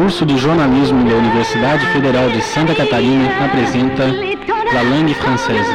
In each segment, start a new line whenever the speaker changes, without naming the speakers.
curso de jornalismo da Universidade Federal de Santa Catarina apresenta La Langue Française.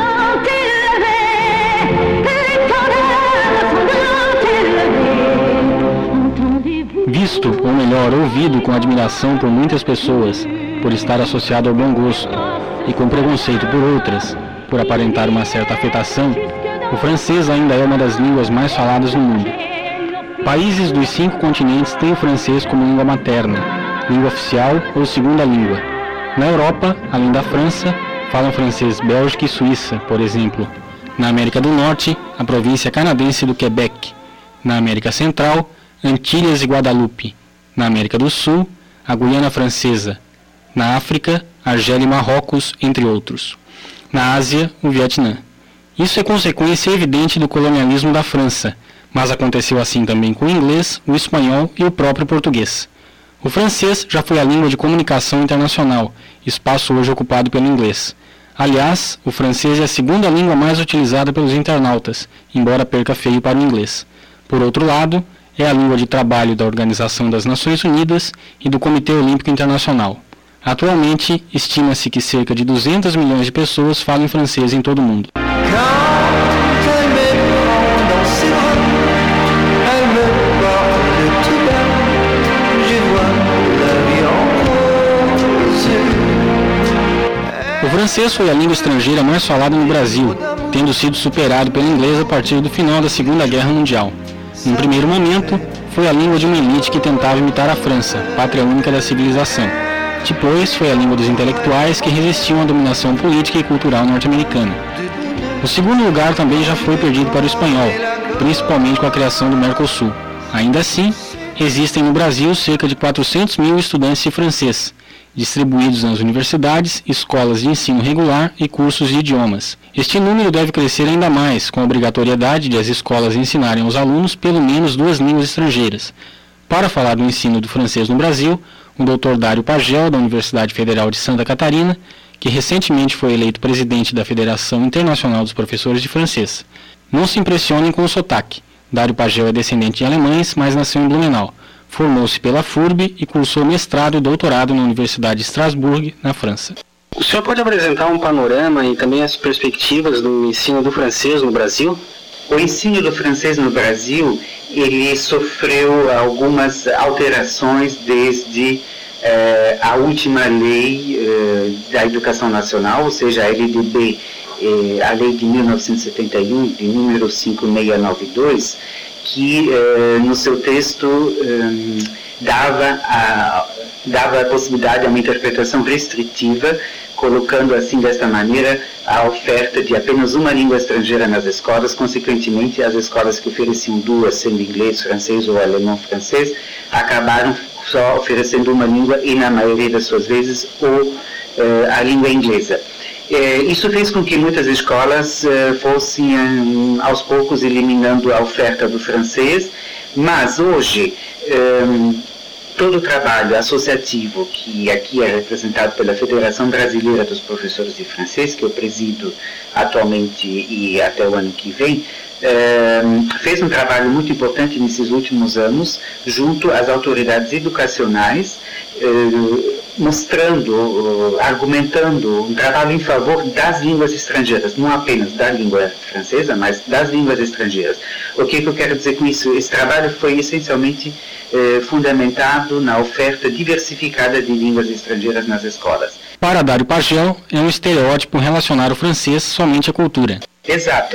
Visto, ou melhor, ouvido com admiração por muitas pessoas, por estar associado ao bom gosto, e com preconceito por outras, por aparentar uma certa afetação, o francês ainda é uma das línguas mais faladas no mundo. Países dos 5 continentes têm o francês como língua materna, língua oficial ou segunda língua. Na Europa, além da França, falam francês Bélgica e Suíça, por exemplo. Na América do Norte, a província canadense do Quebec. Na América Central, Antilhas e Guadalupe. Na América do Sul, a Guiana Francesa. Na África, Argélia e Marrocos, entre outros. Na Ásia, o Vietnã. Isso é consequência evidente do colonialismo da França, mas aconteceu assim também com o inglês, o espanhol e o próprio português. O francês já foi a língua de comunicação internacional, espaço hoje ocupado pelo inglês. Aliás, o francês é a segunda língua mais utilizada pelos internautas, embora perca feio para o inglês. Por outro lado, é a língua de trabalho da Organização das Nações Unidas e do Comitê Olímpico Internacional. Atualmente, estima-se que cerca de 200 milhões de pessoas falam francês em todo o mundo. O francês foi a língua estrangeira mais falada no Brasil, tendo sido superado pelo inglês a partir do final da Segunda Guerra Mundial. Num primeiro momento, foi a língua de uma elite que tentava imitar a França, pátria única da civilização. Depois, foi a língua dos intelectuais que resistiam à dominação política e cultural norte-americana. O segundo lugar também já foi perdido para o espanhol, principalmente com a criação do Mercosul. Ainda assim, existem no Brasil cerca de 400 mil estudantes de francês, distribuídos nas universidades, escolas de ensino regular e cursos de idiomas. Este número deve crescer ainda mais, com a obrigatoriedade de as escolas ensinarem aos alunos pelo menos 2 línguas estrangeiras. Para falar do ensino do francês no Brasil, o Dr. Dário Pagel, da Universidade Federal de Santa Catarina, que recentemente foi eleito presidente da Federação Internacional dos Professores de Francês. Não se impressionem com o sotaque. Dário Pagel é descendente de alemães, mas nasceu em Blumenau. Formou-se pela FURB e cursou mestrado e doutorado na Universidade de Estrasburgo, na França. O senhor pode apresentar um panorama e também as perspectivas do ensino do francês no Brasil?
O ensino do francês no Brasil, ele sofreu algumas alterações desde a última lei da Educação Nacional, ou seja, a LDB, a lei de 1971, de número 5692, que no seu texto dava a possibilidade de uma interpretação restritiva, colocando assim, desta maneira, a oferta de apenas uma língua estrangeira nas escolas. Consequentemente, as escolas que ofereciam 2, sendo inglês, francês ou alemão-francês, acabaram só oferecendo uma língua e, na maioria das suas vezes, a língua inglesa. Isso fez com que muitas escolas fossem, aos poucos, eliminando a oferta do francês, mas hoje todo o trabalho associativo, que aqui é representado pela Federação Brasileira dos Professores de Francês, que eu presido atualmente e até o ano que vem, fez um trabalho muito importante nesses últimos anos, junto às autoridades educacionais, mostrando, argumentando um trabalho em favor das línguas estrangeiras, não apenas da língua francesa, mas das línguas estrangeiras. O que eu quero dizer com isso? Esse trabalho foi essencialmente fundamentado na oferta diversificada de línguas estrangeiras nas escolas.
Para Dário Pagel, é um estereótipo relacionar o francês somente à cultura.
Exato,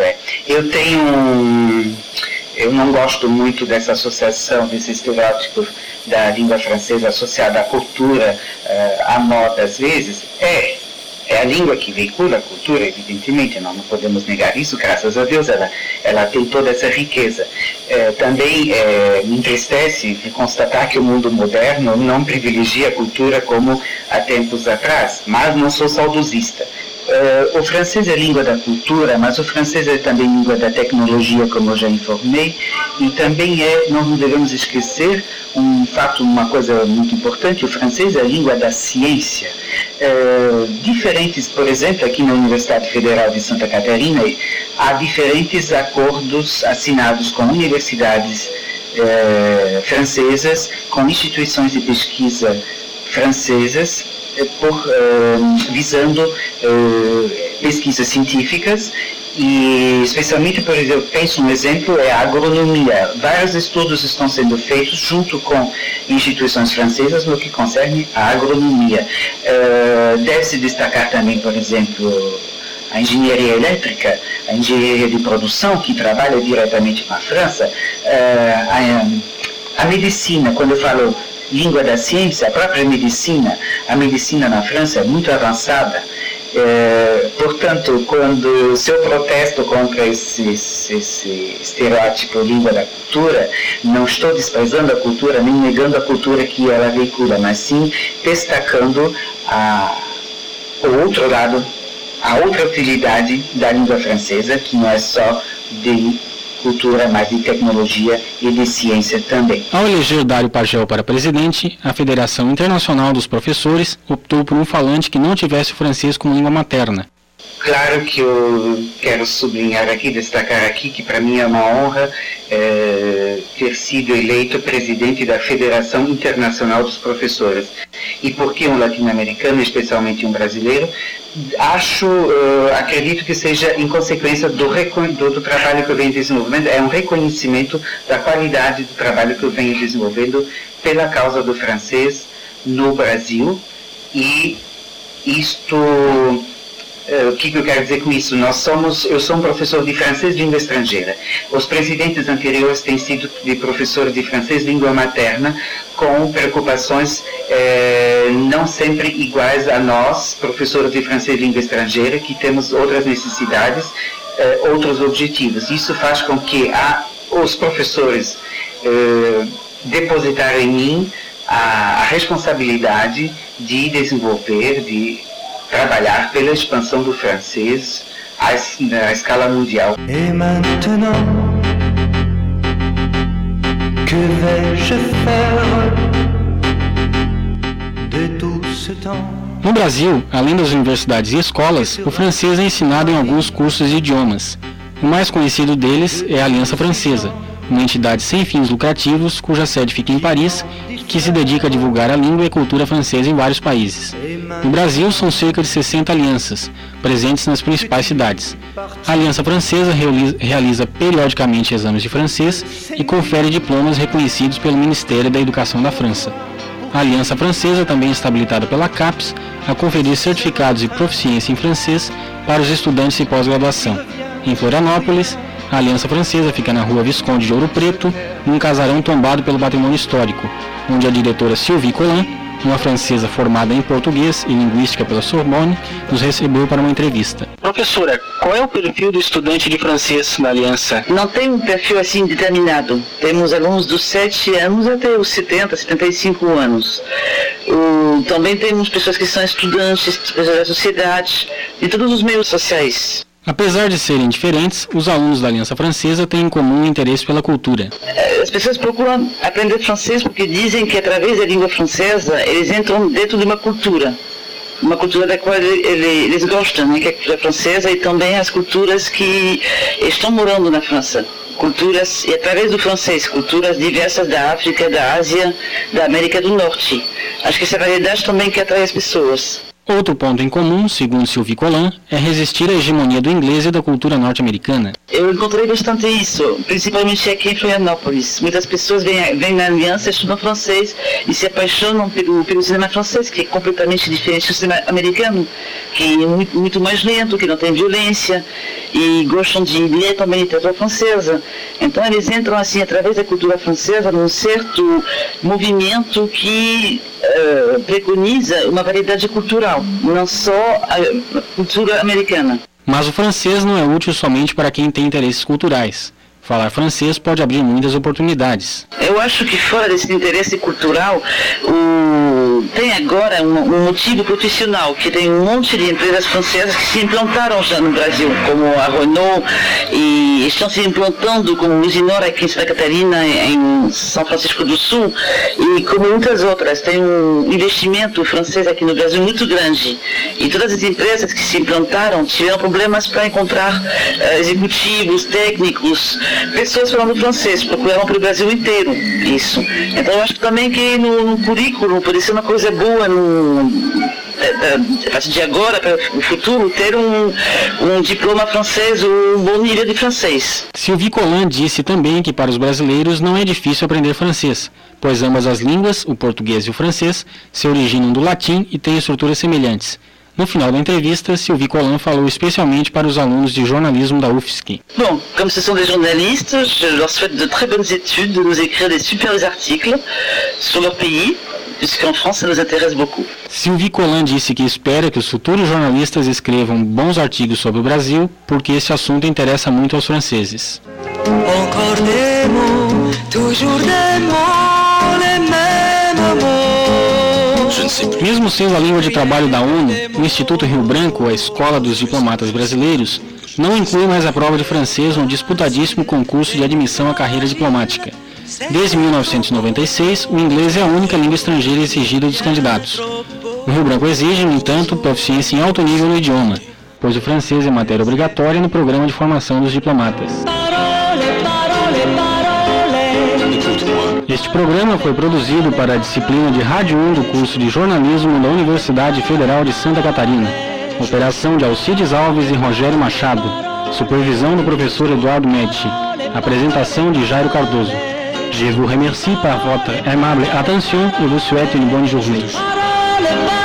Eu não gosto muito dessa associação, desse estereótipo da língua francesa associada à cultura, à moda, às vezes. É a língua que veicula a cultura, evidentemente, não podemos negar isso, graças a Deus, ela tem toda essa riqueza. Também me entristece de constatar que o mundo moderno não privilegia a cultura como há tempos atrás, mas não sou saudosista. O francês é língua da cultura, mas o francês é também língua da tecnologia, como eu já informei, e também não devemos esquecer uma coisa muito importante, o francês é a língua da ciência. Diferentes, por exemplo, aqui na Universidade Federal de Santa Catarina, há diferentes acordos assinados com universidades francesas, com instituições de pesquisa francesas visando pesquisas científicas e, especialmente, por exemplo, penso um exemplo é a agronomia. Vários estudos estão sendo feitos junto com instituições francesas no que concerne a agronomia. Deve-se destacar também, por exemplo, a engenharia elétrica, a engenharia de produção, que trabalha diretamente com a França, a medicina. Quando eu falo língua da ciência, a própria medicina, a medicina na França é muito avançada. Portanto, se eu protesto contra esse estereótipo língua da cultura, não estou desprezando a cultura, nem negando a cultura que ela veicula, mas sim destacando o outro lado, a outra utilidade da língua francesa, que não é só de cultura, mas de tecnologia e de ciência também.
Ao eleger Dário Pagel para presidente, a Federação Internacional dos Professores optou por um falante que não tivesse o francês como língua materna.
Claro que eu quero sublinhar aqui, destacar aqui, que para mim é uma honra ter sido eleito presidente da Federação Internacional dos Professores. E por que um latino-americano, especialmente um brasileiro? Acredito que seja em consequência do trabalho que eu venho desenvolvendo, é um reconhecimento da qualidade do trabalho que eu venho desenvolvendo pela causa do francês no Brasil. E isto... o que eu quero dizer com isso? Eu sou um professor de francês língua estrangeira. Os presidentes anteriores têm sido de professores de francês língua materna, com preocupações não sempre iguais a nós, professores de francês língua estrangeira, que temos outras necessidades, outros objetivos. Isso faz com que os professores depositarem em mim a responsabilidade de desenvolver, de trabalhar pela expansão do francês à escala mundial.
Et maintenant, que vais-je faire de tout ce temps?
No Brasil, além das universidades e escolas, o francês é ensinado em alguns cursos de idiomas. O mais conhecido deles é a Aliança Francesa, uma entidade sem fins lucrativos cuja sede fica em Paris, que se dedica a divulgar a língua e a cultura francesa em vários países. No Brasil, são cerca de 60 alianças, presentes nas principais cidades. A Aliança Francesa realiza periodicamente exames de francês e confere diplomas reconhecidos pelo Ministério da Educação da França. A Aliança Francesa também está habilitada pela CAPES a conferir certificados de proficiência em francês para os estudantes de pós-graduação. Em Florianópolis, a Aliança Francesa fica na rua Visconde de Ouro Preto, num casarão tombado pelo patrimônio histórico, onde a diretora Sylvie Collin, uma francesa formada em português e linguística pela Sorbonne, nos recebeu para uma entrevista. Professora, qual é o perfil do estudante de francês na Aliança?
Não tem um perfil assim determinado. Temos alunos dos 7 anos até os 70, 75 anos. Também temos pessoas que são estudantes, pessoas da sociedade, de todos os meios sociais.
Apesar de serem diferentes, os alunos da Aliança Francesa têm em comum o interesse pela cultura.
As pessoas procuram aprender francês porque dizem que através da língua francesa eles entram dentro de uma cultura da qual eles gostam, né, que é a cultura francesa e também as culturas que estão morando na França. Culturas, e através do francês, culturas diversas da África, da Ásia, da América do Norte. Acho que essa variedade também que atrai as pessoas.
Outro ponto em comum, segundo Sylvie Collin, é resistir à hegemonia do inglês e da cultura norte-americana.
Eu encontrei bastante isso, principalmente aqui em Florianópolis. Muitas pessoas vêm na Aliança, estudam francês e se apaixonam pelo cinema francês, que é completamente diferente do cinema americano, que é muito mais lento, que não tem violência, e gostam de ler também literatura francesa. Então eles entram assim através da cultura francesa num certo movimento que preconiza uma variedade cultural, não só a cultura americana.
Mas o francês não é útil somente para quem tem interesses culturais. Falar francês pode abrir muitas oportunidades.
Eu acho que fora desse interesse cultural, tem agora um motivo profissional, que tem um monte de empresas francesas que se implantaram já no Brasil, como a Renault, e estão se implantando como Usinor aqui em Santa Catarina, em São Francisco do Sul, e como muitas outras. Tem um investimento francês aqui no Brasil muito grande, e todas as empresas que se implantaram tiveram problemas para encontrar executivos, técnicos, pessoas falando francês, procuravam para o Brasil inteiro isso. Então eu acho também que no currículo pode ser uma coisa boa a partir de agora, para o futuro, ter um diploma francês, um bom nível de francês.
Sylvie Colin disse também que para os brasileiros não é difícil aprender francês, pois ambas as línguas, o português e o francês, se originam do latim e têm estruturas semelhantes. No final da entrevista, Sylvie Colin falou especialmente para os alunos de jornalismo da UFSC.
Bom, como ce sont des journalistes, je leur souhaite de très bonnes études, de nous écrire des super articles sur leur pays, puisqu'en France, ça nous intéresse beaucoup.
Sylvie Colin disse que espera que os futuros jornalistas escrevam bons artigos sobre o Brasil, porque esse assunto interessa muito aos franceses.
Encore des mots, toujours des mots, les mêmes mots.
Mesmo sendo a língua de trabalho da ONU, o Instituto Rio Branco, a Escola dos Diplomatas Brasileiros, não inclui mais a prova de francês no disputadíssimo concurso de admissão à carreira diplomática. Desde 1996, o inglês é a única língua estrangeira exigida dos candidatos. O Rio Branco exige, no entanto, proficiência em alto nível no idioma, pois o francês é matéria obrigatória no programa de formação dos diplomatas. Este programa foi produzido para a disciplina de Rádio 1 do curso de jornalismo da Universidade Federal de Santa Catarina. Operação de Alcides Alves e Rogério Machado. Supervisão do professor Eduardo Medici. Apresentação de Jairo Cardoso. Je vous remercie par votre aimable attention et vous souhaite une bonne journée.